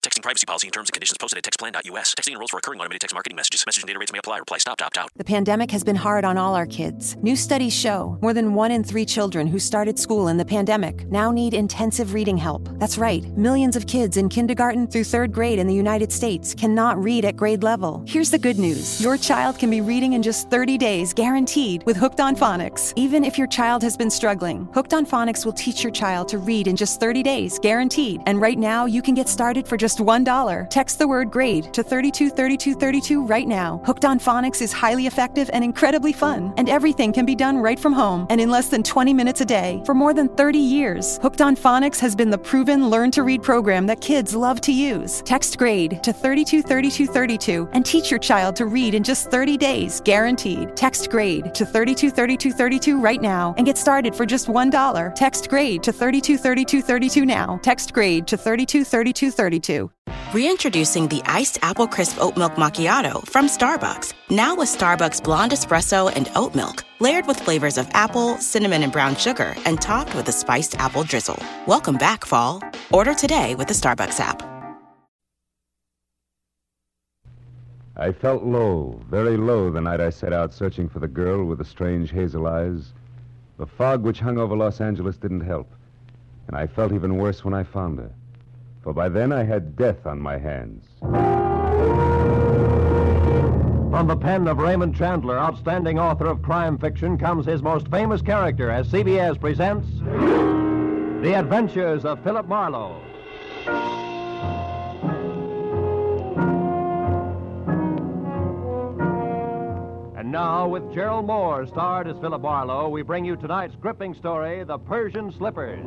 Texting privacy policy and terms and conditions posted at textplan.us. Texting enrolls for recurring automated text marketing messages. Message and data rates may apply. Reply stop to opt out. The pandemic has been hard on all our kids. New studies show more than 1 in 3 children who started school in the pandemic now need intensive reading help. That's right. Millions of kids in kindergarten through 3rd grade in the United States cannot read at grade level. Here's the good news. Your child can be reading in just 30 days, guaranteed, with Hooked on Phonics. Even if your child has been struggling, Hooked on Phonics will teach your child to read in just 30 days, guaranteed. And right now, you can get started for just $1. Text the word GRADE to 323232 right now. Hooked on Phonics is highly effective and incredibly fun. And everything can be done right from home and in less than 20 minutes a day. For more than 30 years, Hooked on Phonics has been the proven learn-to-read program that kids love to use. Text GRADE to 323232 and teach your child to read in just 30 days, guaranteed. Text GRADE to 323232 right now and get started for just $1. Text GRADE to 323232 now. Text GRADE to 323232. Reintroducing the Iced Apple Crisp Oat Milk Macchiato from Starbucks. Now with Starbucks Blonde Espresso and Oat Milk, layered with flavors of apple, cinnamon, and brown sugar, and topped with a spiced apple drizzle. Welcome back, fall. Order today with the Starbucks app. I felt low, very low, the night I set out searching for the girl with the strange hazel eyes. The fog which hung over Los Angeles didn't help, and I felt even worse when I found her. For by then I had death on my hands. From the pen of Raymond Chandler, outstanding author of crime fiction, comes his most famous character as CBS presents The Adventures of Philip Marlowe. And now, with Gerald Moore starred as Philip Marlowe, we bring you tonight's gripping story, The Persian Slippers.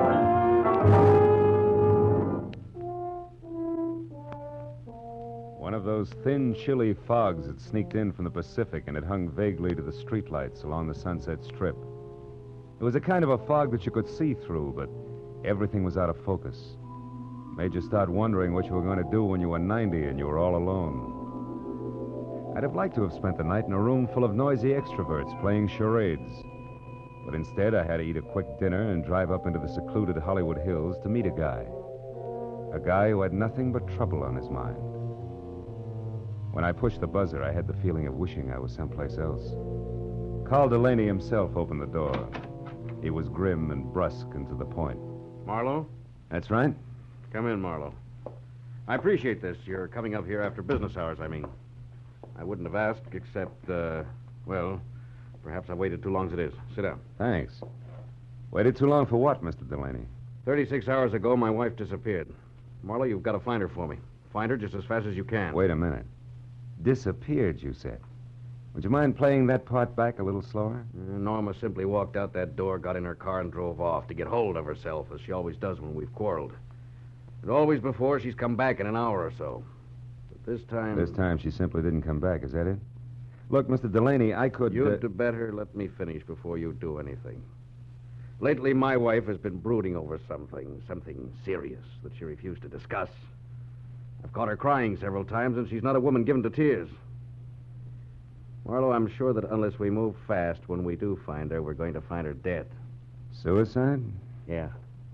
One of those thin, chilly fogs had sneaked in from the Pacific, and it hung vaguely to the streetlights along the Sunset Strip. It was a kind of a fog that you could see through, but everything was out of focus. It made you start wondering what you were going to do when you were 90 and you were all alone. I'd have liked to have spent the night in a room full of noisy extroverts playing charades. But instead, I had to eat a quick dinner and drive up into the secluded Hollywood Hills to meet a guy. A guy who had nothing but trouble on his mind. When I pushed the buzzer, I had the feeling of wishing I was someplace else. Carl Delaney himself opened the door. He was grim and brusque and to the point. Marlowe? That's right. Come in, Marlowe. I appreciate this. You're coming up here after business hours, I mean. I wouldn't have asked except, well, perhaps I waited too long as it is. Sit down. Thanks. Waited too long for what, Mr. Delaney? 36 hours ago, my wife disappeared. Marlowe, you've got to find her for me. Find her just as fast as you can. Wait a minute. Disappeared, you said. Would you mind playing that part back a little slower? Norma simply walked out that door, got in her car, and drove off to get hold of herself, as she always does when we've quarreled. And always before, she's come back in an hour or so. But this time... This time she simply didn't come back, is that it? Look, Mr. Delaney, I could... You'd better let me finish before you do anything. Lately, my wife has been brooding over something serious that she refused to discuss. I've caught her crying several times, and she's not a woman given to tears. Marlowe, I'm sure that unless we move fast, when we do find her, we're going to find her dead. Suicide? Yeah.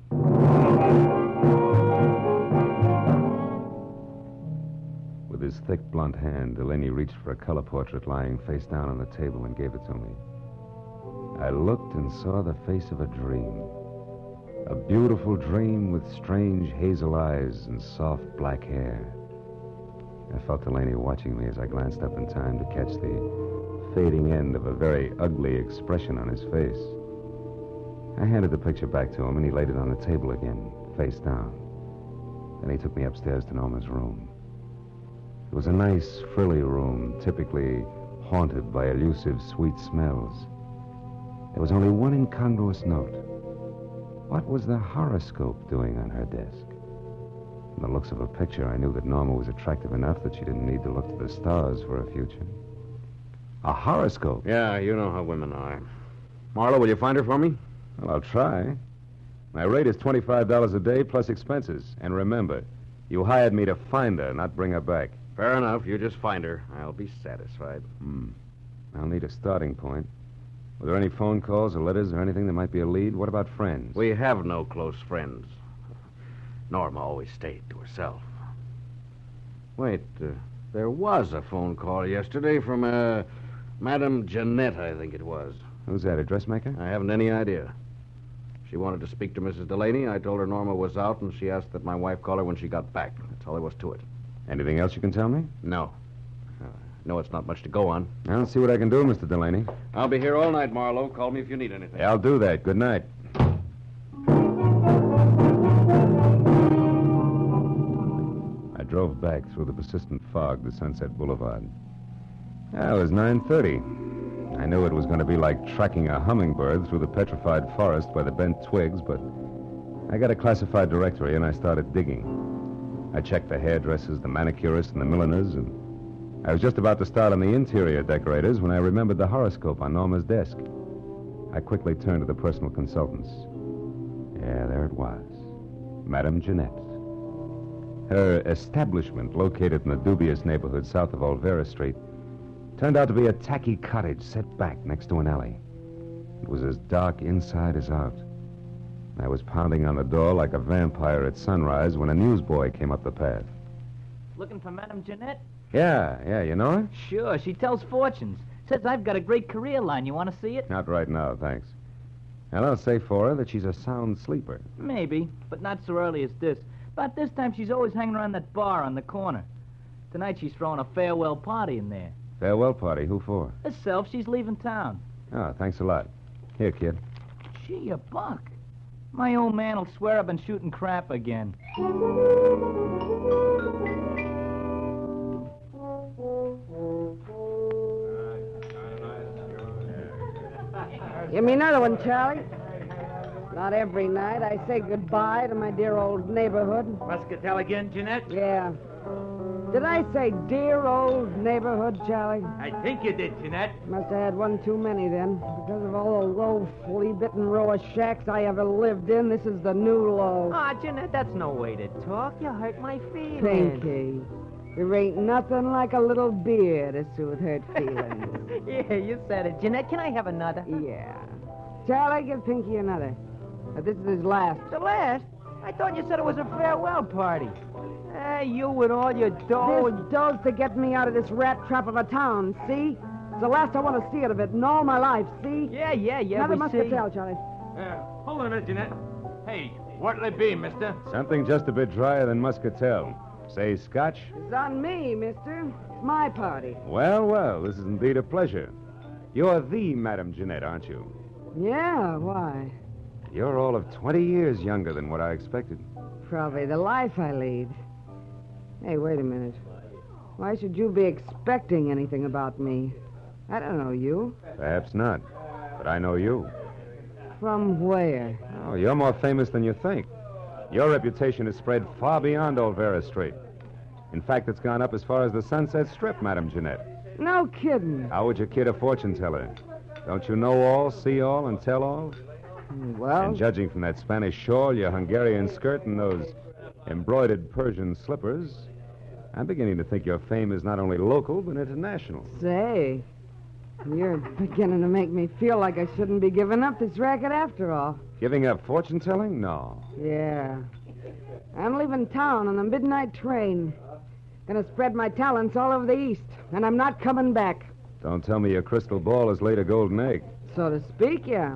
With his thick, blunt hand, Delaney reached for a color portrait lying face down on the table and gave it to me. I looked and saw the face of a dream. A beautiful dream with strange hazel eyes and soft black hair. I felt Delaney watching me as I glanced up in time to catch the fading end of a very ugly expression on his face. I handed the picture back to him, and he laid it on the table again, face down. Then he took me upstairs to Norma's room. It was a nice, frilly room, typically haunted by elusive, sweet smells. There was only one incongruous note. What was the horoscope doing on her desk? From the looks of a picture, I knew that Norma was attractive enough that she didn't need to look to the stars for a future. A horoscope? Yeah, you know how women are. Marlowe, will you find her for me? Well, I'll try. My rate is $25 a day plus expenses. And remember, you hired me to find her, not bring her back. Fair enough. You just find her. I'll be satisfied. I'll need a starting point. Were there any phone calls or letters or anything that might be a lead? What about friends? We have no close friends. Norma always stayed to herself. Wait, there was a phone call yesterday from, Madame Jeanette, I think it was. Who's that, a dressmaker? I haven't any idea. She wanted to speak to Mrs. Delaney. I told her Norma was out, and she asked that my wife call her when she got back. That's all there was to it. Anything else you can tell me? No. No, it's not much to go on. I'll see what I can do, Mr. Delaney. I'll be here all night, Marlowe. Call me if you need anything. I'll do that. Good night. I drove back through the persistent fog to Sunset Boulevard. It was 9:30. I knew it was going to be like tracking a hummingbird through the petrified forest by the bent twigs, but I got a classified directory and I started digging. I checked the hairdressers, the manicurists, and the milliners, and I was just about to start on the interior decorators when I remembered the horoscope on Norma's desk. I quickly turned to the personal consultants. Yeah, there it was. Madame Jeanette. Her establishment, located in the dubious neighborhood south of Olvera Street, turned out to be a tacky cottage set back next to an alley. It was as dark inside as out. I was pounding on the door like a vampire at sunrise when a newsboy came up the path. Looking for Madame Jeanette? Yeah, you know her? Sure, she tells fortunes. Says I've got a great career line. You want to see it? Not right now, thanks. And I'll say for her that she's a sound sleeper. Maybe, but not so early as this. About this time, she's always hanging around that bar on the corner. Tonight, she's throwing a farewell party in there. Farewell party? Who for? Herself. She's leaving town. Oh, thanks a lot. Here, kid. Gee, a buck. My old man will swear I've been shooting crap again. Give me another one, Charlie. Not every night I say goodbye to my dear old neighborhood. Muscatel again, Jeanette? Yeah. Did I say dear old neighborhood, Charlie? I think you did, Jeanette. Must have had one too many then. Because of all the low, flea-bitten row of shacks I ever lived in, this is the new low. Ah, Jeanette, that's no way to talk. You hurt my feelings. Pinky, there ain't nothing like a little beer to soothe hurt feelings. Yeah, you said it. Jeanette, can I have another? Yeah. Charlie, give Pinky another. But this is his last. The last? I thought you said it was a farewell party. Hey, you with all your dough. This dough's to get me out of this rat trap of a town, see? It's the last I want to see it of it in all my life, see? Yeah, Another we muscatel, Charlie. Hold on a minute, Jeanette. Hey, what'll it be, mister? Something just a bit drier than muscatel. Say scotch? It's on me, mister. It's my party. Well, this is indeed a pleasure. You're the Madame Jeanette, aren't you? Yeah, why? You're all of 20 years younger than what I expected. Probably the life I lead. Hey, wait a minute. Why should you be expecting anything about me? I don't know you. Perhaps not, but I know you. From where? Oh, you're more famous than you think. Your reputation has spread far beyond Olvera Street. In fact, it's gone up as far as the Sunset Strip, Madame Jeanette. No kidding. How would you kid a fortune teller? Don't you know all, see all, and tell all? Well... And judging from that Spanish shawl, your Hungarian skirt, and those embroidered Persian slippers, I'm beginning to think your fame is not only local, but international. Say, you're beginning to make me feel like I shouldn't be giving up this racket after all. Giving up fortune-telling? No. Yeah. I'm leaving town on the midnight train. Gonna spread my talents all over the East, and I'm not coming back. Don't tell me your crystal ball has laid a golden egg. So to speak, yeah.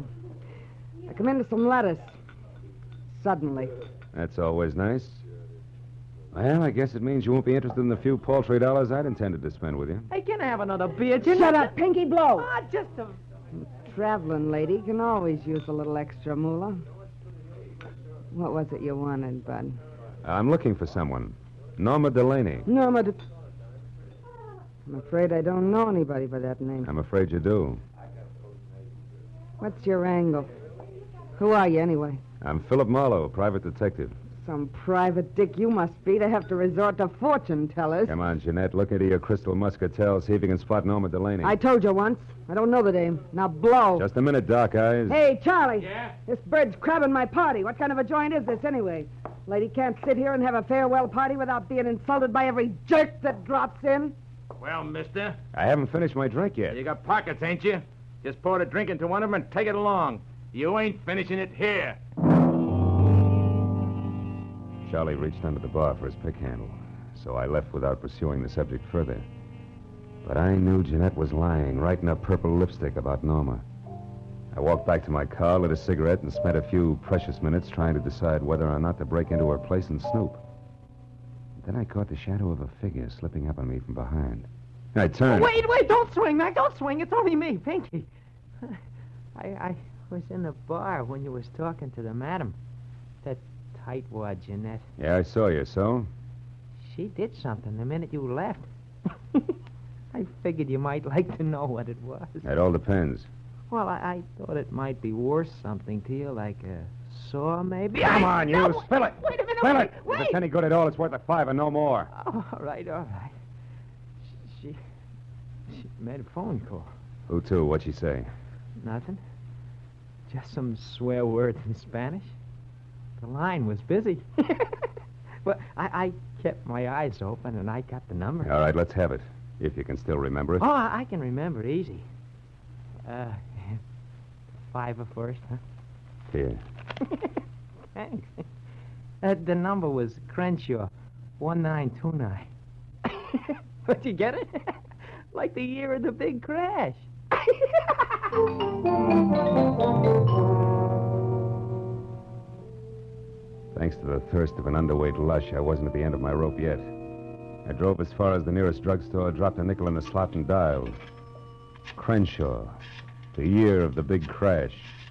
I come into some lettuce. Suddenly. That's always nice. Well, I guess it means you won't be interested in the few paltry dollars I'd intended to spend with you. Hey, can I have another beer, Jeanette? Shut up, Pinky Blow. Ah, just a... Traveling lady can always use a little extra moolah. What was it you wanted, Bud? I'm looking for someone. Norma Delaney. I'm afraid I don't know anybody by that name. I'm afraid you do. What's your angle? Who are you, anyway? I'm Philip Marlowe, private detective. Some private dick you must be to have to resort to fortune tellers. Come on, Jeanette. Look into your crystal muscatel. See if you can spot Norma Delaney. I told you once. I don't know the dame. Now blow. Just a minute, Dark Eyes. Hey, Charlie. Yeah? This bird's crabbing my party. What kind of a joint is this, anyway? Lady can't sit here and have a farewell party without being insulted by every jerk that drops in. Well, mister, I haven't finished my drink yet. you got pockets, ain't you? Just pour the drink into one of them and take it along. You ain't finishing it here. Charlie reached under the bar for his pick handle. so I left without pursuing the subject further. But I knew Jeanette was lying, right in her purple lipstick about Norma. I walked back to my car, lit a cigarette, and spent a few precious minutes trying to decide whether or not to break into her place and snoop. Then I caught the shadow of a figure slipping up on me from behind. I turned. Wait, don't swing, Mac. Don't swing. It's only me, Pinky. I was in the bar when you was talking to the madam. That tightwad Jeanette. Yeah, I saw you, so? She did something the minute you left. I figured you might like to know what it was. That all depends. Well, I thought it might be worth something to you, like a saw, maybe. Come on, you. Spill it. Wait a minute. Spill it. Wait. If it's any good at all, it's worth $5 and no more. Oh, all right. She made a phone call. Who to? What'd she say? Nothing. Just some swear words in Spanish. The line was busy. Well, I kept my eyes open, and I got the number. All right, let's have it, if you can still remember it. Oh, I can remember it easy. 5 first, huh? Here. Thanks. The number was Crenshaw, 1929. But you get it? Like the year of the big crash. Thanks to the thirst of an underweight lush, I wasn't at the end of my rope yet. I drove as far as the nearest drugstore, dropped a nickel in the slot, and dialed. Crenshaw, the year of the big crash.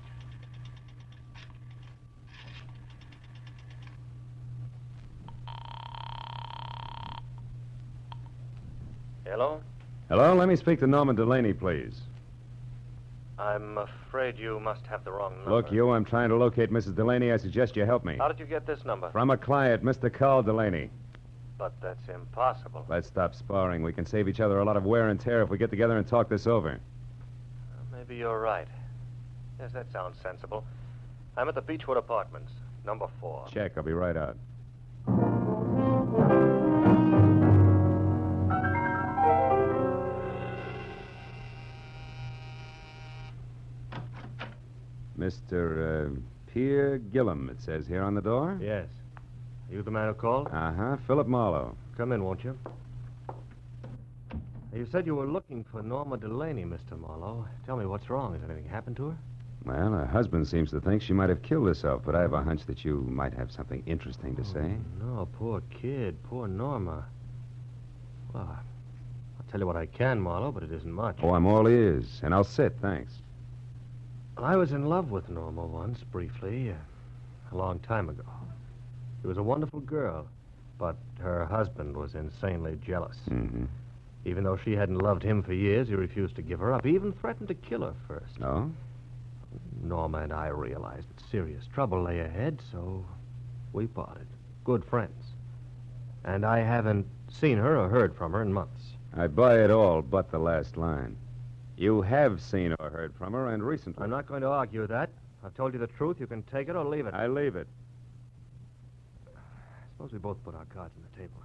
Hello? Hello, let me speak to Norman Delaney, please. I'm afraid you must have the wrong number. Look, you, I'm trying to locate Mrs. Delaney. I suggest you help me. How did you get this number? From a client, Mr. Carl Delaney. But that's impossible. Let's stop sparring. We can save each other a lot of wear and tear if we get together and talk this over. Maybe you're right. Yes, that sounds sensible. I'm at the Beechwood Apartments, number 4. Check. I'll be right out. Mr. Pierre Gillum, it says here on the door. Yes. You the man who called? Uh-huh. Philip Marlowe. Come in, won't you? You said you were looking for Norma Delaney, Mr. Marlowe. Tell me, what's wrong? Has anything happened to her? Well, her husband seems to think she might have killed herself, but I have a hunch that you might have something interesting to say. No, poor kid. Poor Norma. Well, I'll tell you what I can, Marlowe, but it isn't much. Oh, I'm all ears, and I'll sit, thanks. I was in love with Norma once, briefly, a long time ago. She was a wonderful girl, but her husband was insanely jealous. Mm-hmm. Even though she hadn't loved him for years, he refused to give her up. He even threatened to kill her first. Oh? Norma and I realized that serious trouble lay ahead, so we parted. Good friends. And I haven't seen her or heard from her in months. I buy it all but the last line. You have seen or heard from her, and recently. I'm not going to argue that. I've told you the truth. You can take it or leave it. I leave it. Suppose we both put our cards on the table.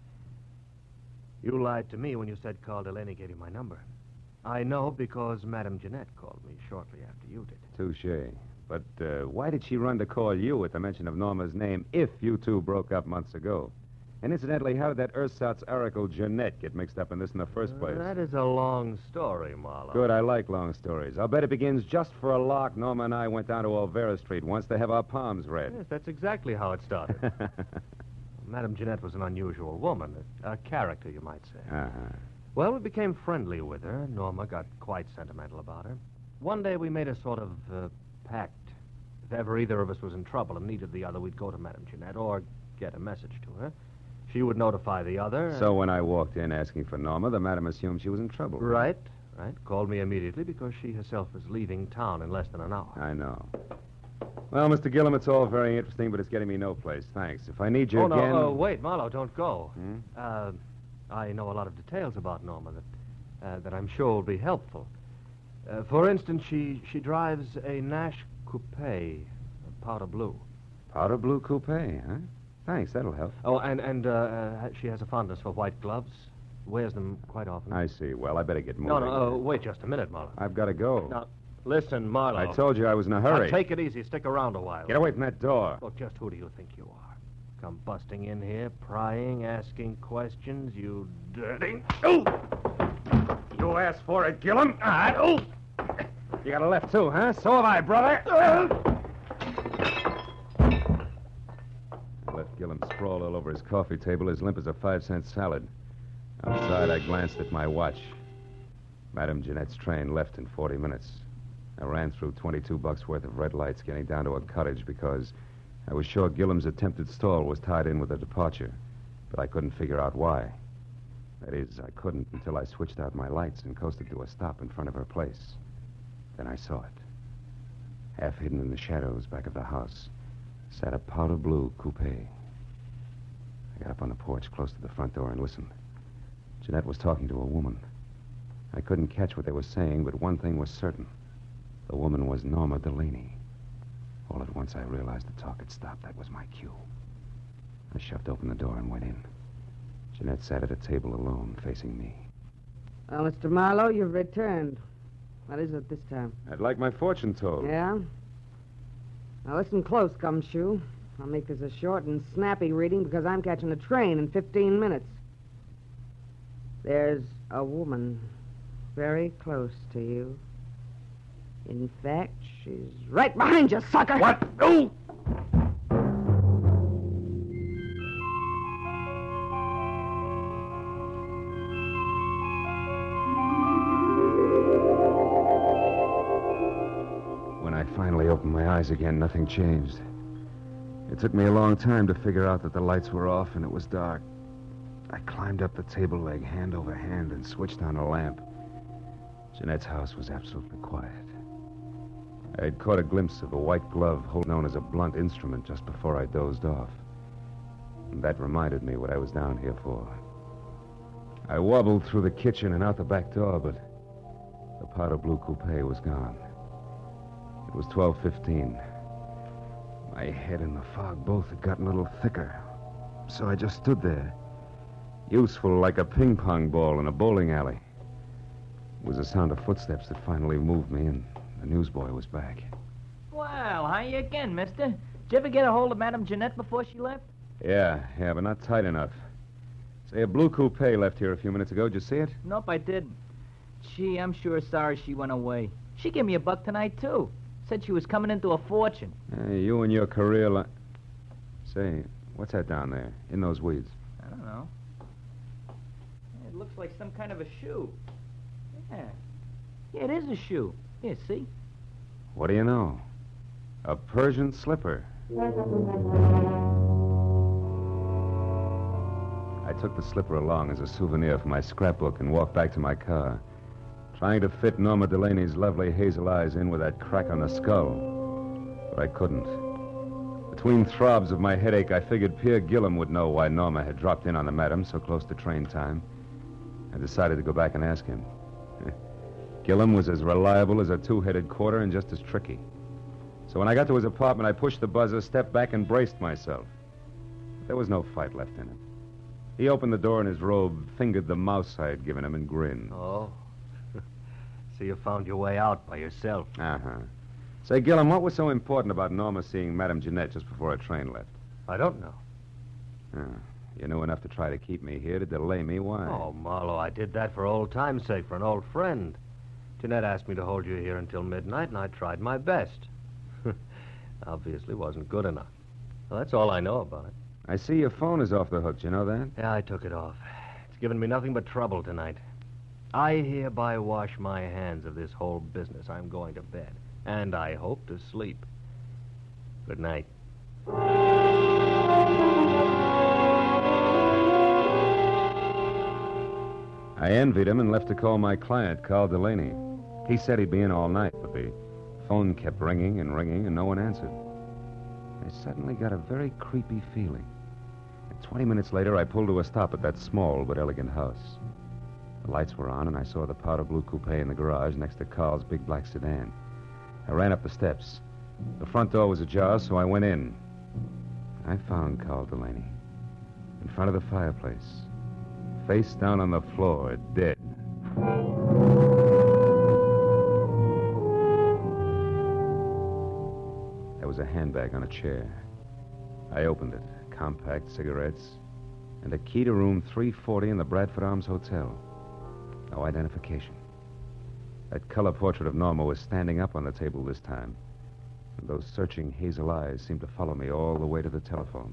You lied to me when you said Carl Delaney gave you my number. I know because Madame Jeanette called me shortly after you did. Touché. But why did she run to call you at the mention of Norma's name if you two broke up months ago? And incidentally, how did that ersatz oracle Jeanette get mixed up in this in the first place? That is a long story, Marlowe. Good, I like long stories. I'll bet it begins just for a lark. Norma and I went down to Olvera Street once to have our palms read. Yes, that's exactly how it started. Madame Jeanette was an unusual woman, a character, you might say. Uh-huh. Well, we became friendly with her. Norma got quite sentimental about her. One day we made a sort of pact. If ever either of us was in trouble and needed the other, we'd go to Madame Jeanette or get a message to her. She would notify the other. So when I walked in asking for Norma, the madam assumed she was in trouble. Right. Called me immediately because she herself was leaving town in less than an hour. I know. Well, Mr. Gillum, it's all very interesting, but it's getting me no place. Thanks. If I need you again... No, wait, Marlowe, don't go. I know a lot of details about Norma that I'm sure will be helpful. For instance, she drives a Nash Coupe, powder blue. Powder blue coupe, huh? Thanks, that'll help. Oh, and she has a fondness for white gloves. Wears them quite often. I see. Well, I better get moving. No, wait just a minute, Marlowe. I've got to go. Now, listen, Marlowe. I told you I was in a hurry. Now, take it easy. Stick around a while. Get away from that door. Look, just who do you think you are? Come busting in here, prying, asking questions, you dirty... Oh! You asked for it, Gillum. Oh! You got a left, too, huh? So have I, brother. I left Gillum sprawled all over his coffee table, as limp as a 5-cent salad. Outside, I glanced at my watch. Madame Jeanette's train left in 40 minutes. I ran through $22 worth of red lights, getting down to a cottage because I was sure Gillum's attempted stall was tied in with a departure, but I couldn't figure out why. That is, I couldn't until I switched out my lights and coasted to a stop in front of her place. Then I saw it. Half hidden in the shadows back of the house sat a powder blue coupe. I got up on the porch close to the front door and listened. Jeanette was talking to a woman. I couldn't catch what they were saying, but one thing was certain. The woman was Norma Delaney. All at once I realized the talk had stopped. That was my cue. I shoved open the door and went in. Jeanette sat at a table alone, facing me. Well, Mr. Marlowe, you've returned. What is it this time? I'd like my fortune told. Yeah? Now listen close, Gumshoe. I'll make this a short and snappy reading because I'm catching a train in 15 minutes. There's a woman very close to you. In fact, she's right behind you, sucker! What? Oh! When I finally opened my eyes again, nothing changed. It took me a long time to figure out that the lights were off and it was dark. I climbed up the table leg hand over hand and switched on a lamp. Jeanette's house was absolutely quiet. I had caught a glimpse of a white glove known as a blunt instrument just before I dozed off. And that reminded me what I was down here for. I wobbled through the kitchen and out the back door, but the powder blue coupe was gone. It was 12:15. My head and the fog both had gotten a little thicker, so I just stood there, useful like a ping-pong ball in a bowling alley. It was the sound of footsteps that finally moved me, and the newsboy was back. Well, how you again, mister? Did you ever get a hold of Madame Jeanette before she left? Yeah, but not tight enough. Say, a blue coupe left here a few minutes ago. Did you see it? Nope, I didn't. Gee, I'm sure sorry she went away. She gave me a buck tonight, too. Said she was coming into a fortune. Hey, you and your career Say, what's that down there, in those weeds? I don't know. It looks like some kind of a shoe. Yeah. Yeah, it is a shoe. Here, see? What do you know? A Persian slipper. I took the slipper along as a souvenir for my scrapbook and walked back to my car, trying to fit Norma Delaney's lovely hazel eyes in with that crack on the skull. But I couldn't. Between throbs of my headache, I figured Pierre Gillum would know why Norma had dropped in on the madam so close to train time. I decided to go back and ask him. Gillum was as reliable as a two-headed quarter and just as tricky. So when I got to his apartment, I pushed the buzzer, stepped back, and braced myself. There was no fight left in him. He opened the door in his robe, fingered the mouse I had given him, and grinned. Oh. So you found your way out by yourself. Uh-huh. Say, Gillum, what was so important about Norma seeing Madame Jeanette just before her train left? I don't know. You knew enough to try to keep me here, to delay me. Why? Oh, Marlowe, I did that for old time's sake, for an old friend. Jeanette asked me to hold you here until midnight, and I tried my best. Obviously wasn't good enough. Well, that's all I know about it. I see your phone is off the hook. Do you know that? Yeah, I took it off. It's given me nothing but trouble tonight. I hereby wash my hands of this whole business. I'm going to bed. And I hope to sleep. Good night. I envied him and left to call my client, Carl Delaney. He said he'd be in all night, but the phone kept ringing and ringing, and no one answered. I suddenly got a very creepy feeling. And 20 minutes later, I pulled to a stop at that small but elegant house. The lights were on, and I saw the powder blue coupe in the garage next to Carl's big black sedan. I ran up the steps. The front door was ajar, so I went in. I found Carl Delaney in front of the fireplace, face down on the floor, dead. There was a handbag on a chair. I opened it. compact cigarettes, and a key to room 340 in the Bradford Arms Hotel. No identification. That color portrait of Norma was standing up on the table this time, and those searching hazel eyes seemed to follow me all the way to the telephone.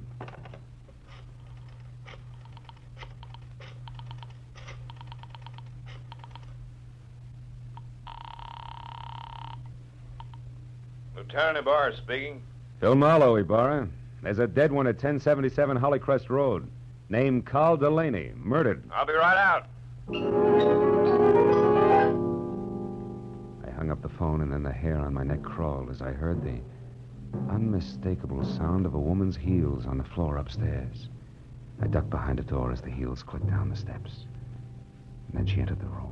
Lieutenant Ibarra speaking. Phil Marlowe, Ibarra. There's a dead one at 1077 Hollycrest Road. Named Carl Delaney. Murdered. I'll be right out. I hung up the phone, and then the hair on my neck crawled as I heard the unmistakable sound of a woman's heels on the floor upstairs. I ducked behind a door as the heels clicked down the steps. And then she entered the room.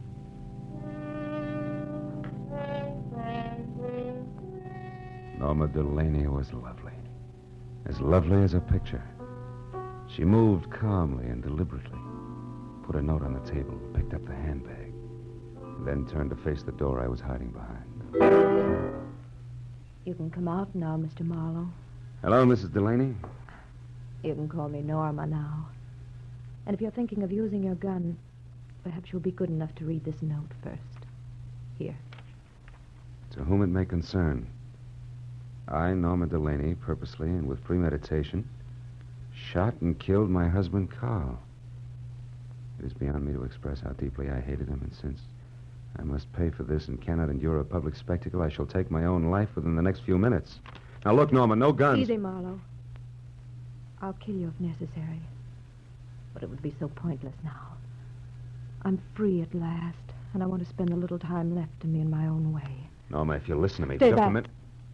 Norma Delaney was lovely. As lovely as a picture. She moved calmly and deliberately, put a note on the table, picked up the handbag, and then turned to face the door I was hiding behind. You can come out now, Mr. Marlowe. Hello, Mrs. Delaney. You can call me Norma now. And if you're thinking of using your gun, perhaps you'll be good enough to read this note first. Here. To whom it may concern. I, Norma Delaney, purposely and with premeditation, shot and killed my husband, Carl. It is beyond me to express how deeply I hated him, and since I must pay for this and cannot endure a public spectacle, I shall take my own life within the next few minutes. Now, look, Norma, no guns. Easy, Marlowe. I'll kill you if necessary. But it would be so pointless now. I'm free at last, and I want to spend the little time left to me in my own way. Norma, if you'll listen to me Stay just a back. minute.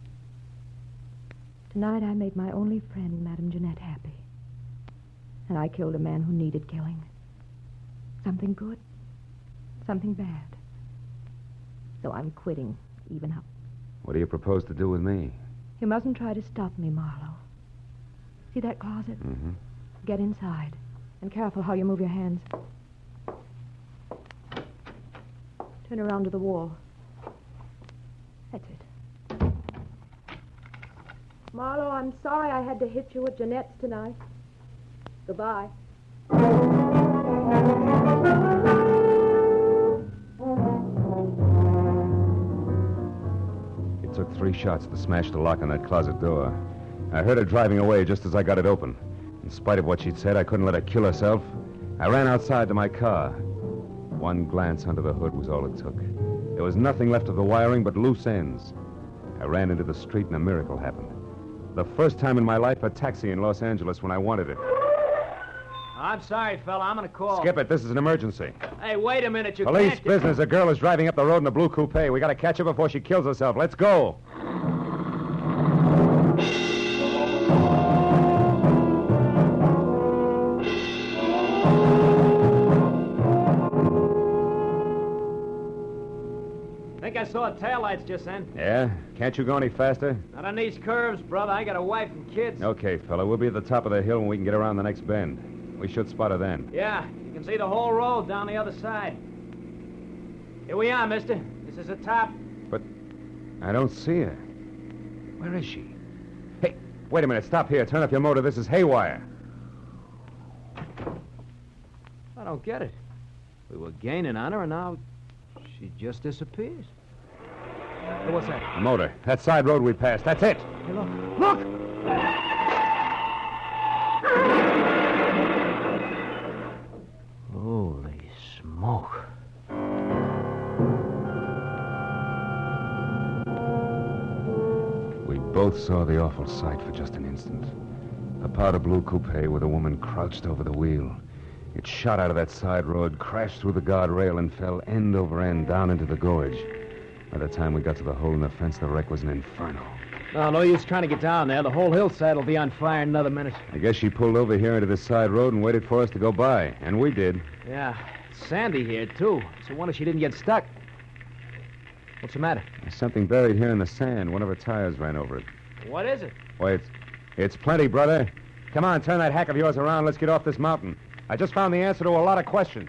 Tonight I made my only friend, Madame Jeanette, happy. And I killed a man who needed killing. Something good, something bad. So I'm quitting, even up. What do you propose to do with me? You mustn't try to stop me, Marlowe. See that closet? Mm-hmm. Get inside. And careful how you move your hands. Turn around to the wall. That's it. Marlowe, I'm sorry I had to hit you at Jeanette's tonight. Goodbye. It took 3 shots to smash the lock on that closet door. I heard her driving away just as I got it open. In spite of what she'd said, I couldn't let her kill herself. I ran outside to my car. One glance under the hood was all it took. There was nothing left of the wiring but loose ends. I ran into the street and a miracle happened. The first time in my life, a taxi in Los Angeles when I wanted it. I'm sorry, fella. I'm going to call. Skip it. This is an emergency. Hey, wait a minute. You Police can't... business. A girl is driving up the road in a blue coupe. We got to catch her before she kills herself. Let's go. Think I saw taillights just then. Yeah? Can't you go any faster? Not on these curves, brother. I got a wife and kids. Okay, fella. We'll be at the top of the hill when we can get around the next bend. We should spot her then. Yeah, you can see the whole road down the other side. Here we are, mister. This is the top. But I don't see her. Where is she? Hey, wait a minute. Stop here. Turn up your motor. This is haywire. I don't get it. We were gaining on her, and now she just disappears. Hey, what's that? Motor. That side road we passed. That's it. Hey, look. Look! Holy smoke. We both saw the awful sight for just an instant. A powder blue coupe with a woman crouched over the wheel. It shot out of that side road, crashed through the guardrail, and fell end over end down into the gorge. By the time we got to the hole in the fence, the wreck was an inferno. No use trying to get down there. The whole hillside will be on fire in another minute. I guess she pulled over here into this side road and waited for us to go by. And we did. Yeah, it's sandy here, too. So I wonder she didn't get stuck. What's the matter? There's something buried here in the sand. One of her tires ran over it. What is it? Why, it's plenty, brother. Come on, turn that hack of yours around. Let's get off this mountain. I just found the answer to a lot of questions.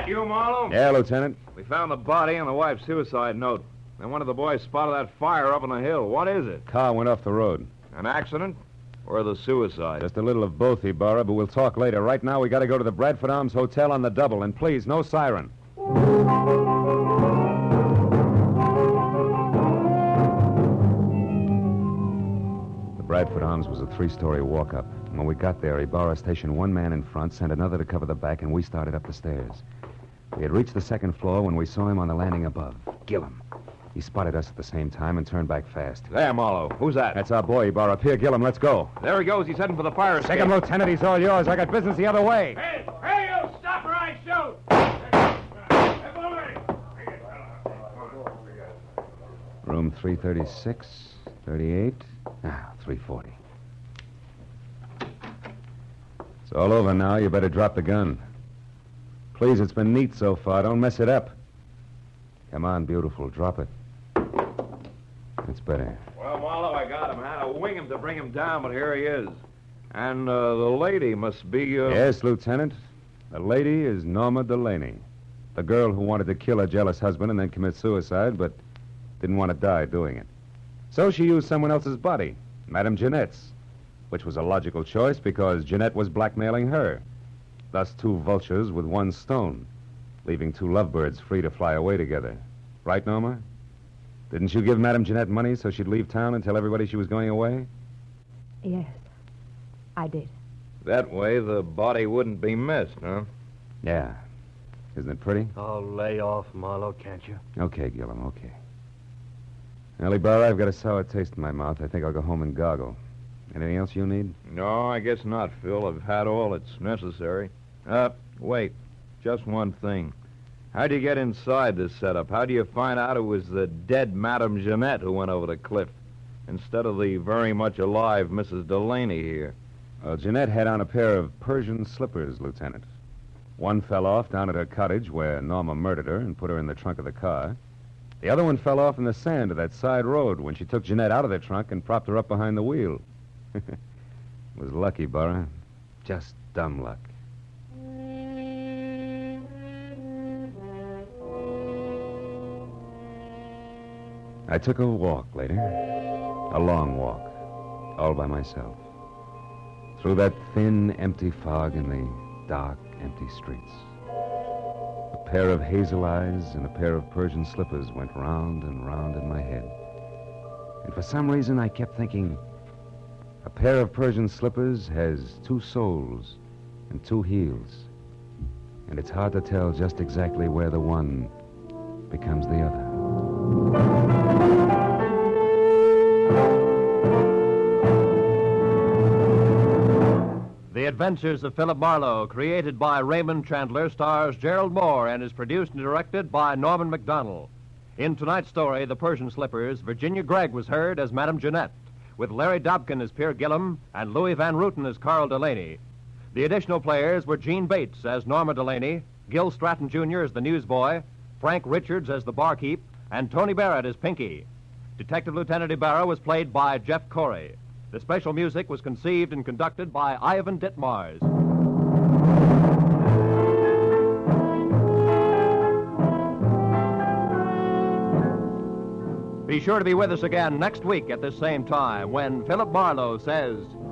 You, Marlowe? Yeah, Lieutenant. We found the body and the wife's suicide note. Then one of the boys spotted that fire up on the hill. What is it? Car went off the road. An accident? Or the suicide? Just a little of both, Ibarra, but we'll talk later. Right now, we got to go to the Bradford Arms Hotel on the double. And please, no siren. The Bradford Arms was a 3-story walk-up. When we got there, Ibarra stationed one man in front, sent another to cover the back, and we started up the stairs. We had reached the second floor when we saw him on the landing above. Gillum. He spotted us at the same time and turned back fast. There, Marlowe. Who's that? That's our boy, Ibarra. Pierre Gillum, let's go. There he goes. He's heading for the fire escape. Take him, Lieutenant. He's all yours. I got business the other way. Hey, you! Stop or I shoot! Room 336, 38, 340. It's all over now. You better drop the gun. Please, it's been neat so far. Don't mess it up. Come on, beautiful. Drop it. It's better. Well, Marlowe, I got him. Had to wing him to bring him down, but here he is. And the lady must be... Yes, Lieutenant. The lady is Norma Delaney. The girl who wanted to kill her jealous husband and then commit suicide, but didn't want to die doing it. So she used someone else's body, Madame Jeanette's, which was a logical choice because Jeanette was blackmailing her. Thus, 2 vultures with 1 stone, leaving 2 lovebirds free to fly away together. Right, Norma? Didn't you give Madame Jeanette money so she'd leave town and tell everybody she was going away? Yes, I did. That way the body wouldn't be missed, huh? Yeah. Isn't it pretty? Oh, lay off, Marlowe, can't you? Okay, Gillum, okay. Well, Ibarra, I've got a sour taste in my mouth. I think I'll go home and goggle. Anything else you need? No, I guess not, Phil. I've had all that's necessary. Wait. Just one thing. How'd you get inside this setup? How do you find out it was the dead Madame Jeanette who went over the cliff instead of the very much alive Mrs. Delaney here? Well, Jeanette had on a pair of Persian slippers, Lieutenant. One fell off down at her cottage where Norma murdered her and put her in the trunk of the car. The other one fell off in the sand of that side road when she took Jeanette out of the trunk and propped her up behind the wheel. It was lucky, Burra. Just dumb luck. I took a walk later. A long walk. All by myself. Through that thin, empty fog in the dark, empty streets. A pair of hazel eyes and a pair of Persian slippers went round and round in my head. And for some reason, I kept thinking, a pair of Persian slippers has 2 soles and 2 heels. And it's hard to tell just exactly where the one becomes the other. The Adventures of Philip Marlowe, created by Raymond Chandler, stars Gerald Moore and is produced and directed by Norman MacDonald. In tonight's story, The Persian Slippers, Virginia Gregg was heard as Madame Jeanette, with Larry Dobkin as Pierre Gillum and Louis Van Rooten as Carl Delaney. The additional players were Gene Bates as Norma Delaney, Gil Stratton Jr. as the newsboy, Frank Richards as the barkeep, and Tony Barrett as Pinky. Detective Lieutenant Ibarra was played by Jeff Corey. The special music was conceived and conducted by Ivan Ditmars. Be sure to be with us again next week at this same time when Philip Marlowe says...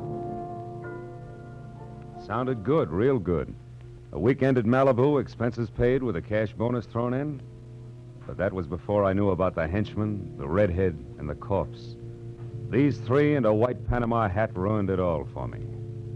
Sounded good, real good. A weekend at Malibu, expenses paid with a cash bonus thrown in. But that was before I knew about the henchman, the redhead, and the corpse. These 3 and a white Panama hat ruined it all for me.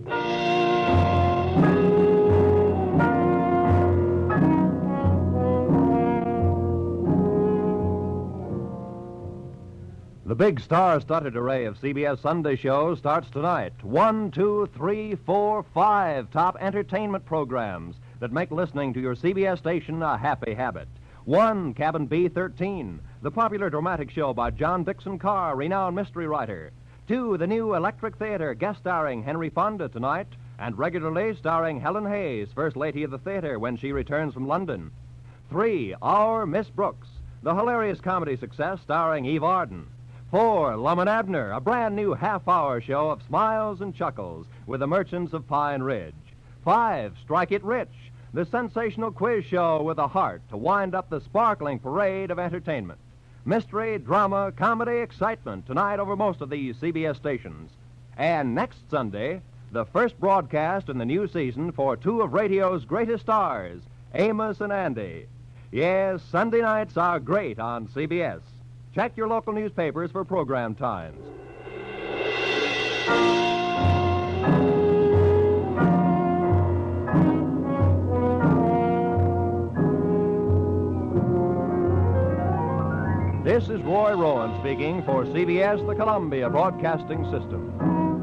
The big star-studded array of CBS Sunday shows starts tonight. 1, 2, 3, 4, 5 top entertainment programs that make listening to your CBS station a happy habit. 1, Cabin B-13, the popular dramatic show by John Dixon Carr, renowned mystery writer. 2, the new Electric Theater, guest starring Henry Fonda tonight, and regularly starring Helen Hayes, First Lady of the Theater, when she returns from London. 3, Our Miss Brooks, the hilarious comedy success starring Eve Arden. 4, Lum and Abner, a brand new half-hour show of smiles and chuckles with the merchants of Pine Ridge. 5, Strike It Rich, the sensational quiz show with a heart to wind up the sparkling parade of entertainment. Mystery, drama, comedy, excitement tonight over most of these CBS stations. And next Sunday, the first broadcast in the new season for two of radio's greatest stars, Amos and Andy. Yes, Sunday nights are great on CBS. Check your local newspapers for program times. This is Roy Rowan speaking for CBS, the Columbia Broadcasting System.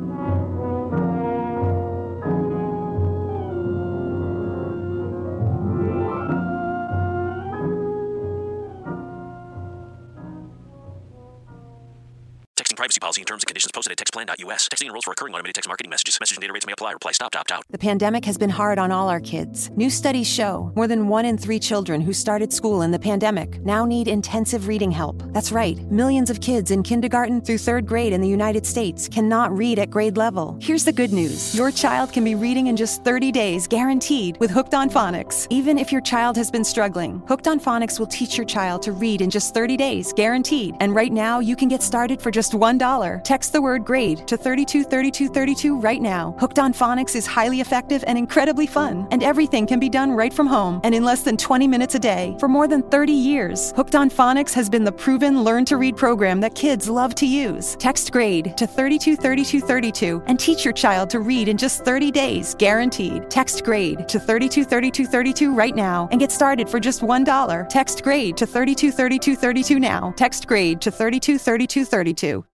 Texting privacy policy and terms and conditions posted at textplan.us. Texting enrolls for recurring automated text marketing messages. Message and data rates may apply. Reply stop to opt out. The pandemic has been hard on all our kids. New studies show more than 1 in 3 children who started school in the pandemic now need intensive reading help. That's right. Millions of kids in kindergarten through 3rd grade in the United States cannot read at grade level. Here's the good news. Your child can be reading in just 30 days, guaranteed, with Hooked on Phonics. Even if your child has been struggling, Hooked on Phonics will teach your child to read in just 30 days, guaranteed. And right now, you can get started for just $1. Text the word GRADE to 323232 right now. Hooked on Phonics is highly effective and incredibly fun, and everything can be done right from home and in less than 20 minutes a day. For more than 30 years, Hooked on Phonics has been the proven learn-to-read program that kids love to use. Text GRADE to 323232 and teach your child to read in just 30 days, guaranteed. Text GRADE to 323232 right now and get started for just $1. Text GRADE to 323232 now. Text GRADE to 323232.